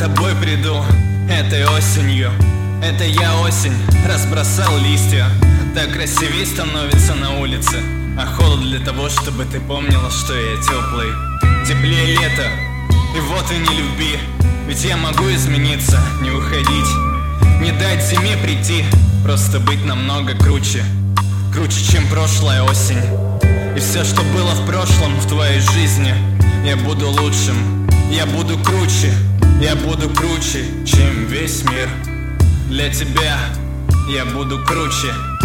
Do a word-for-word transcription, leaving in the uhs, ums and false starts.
тобой приду этой осенью. Это я осень, разбросал листья. Так красивей становится на улице. А холод для того, чтобы ты помнила, что я теплый. Теплее лето, и вот и не люби. Ведь я могу измениться, не уходить, не дать зиме прийти. Просто быть намного круче, круче, чем прошлая осень. И все, что было в прошлом в твоей жизни, я буду лучшим, я буду круче, я буду круче, чем весь мир. Для тебя я буду круче.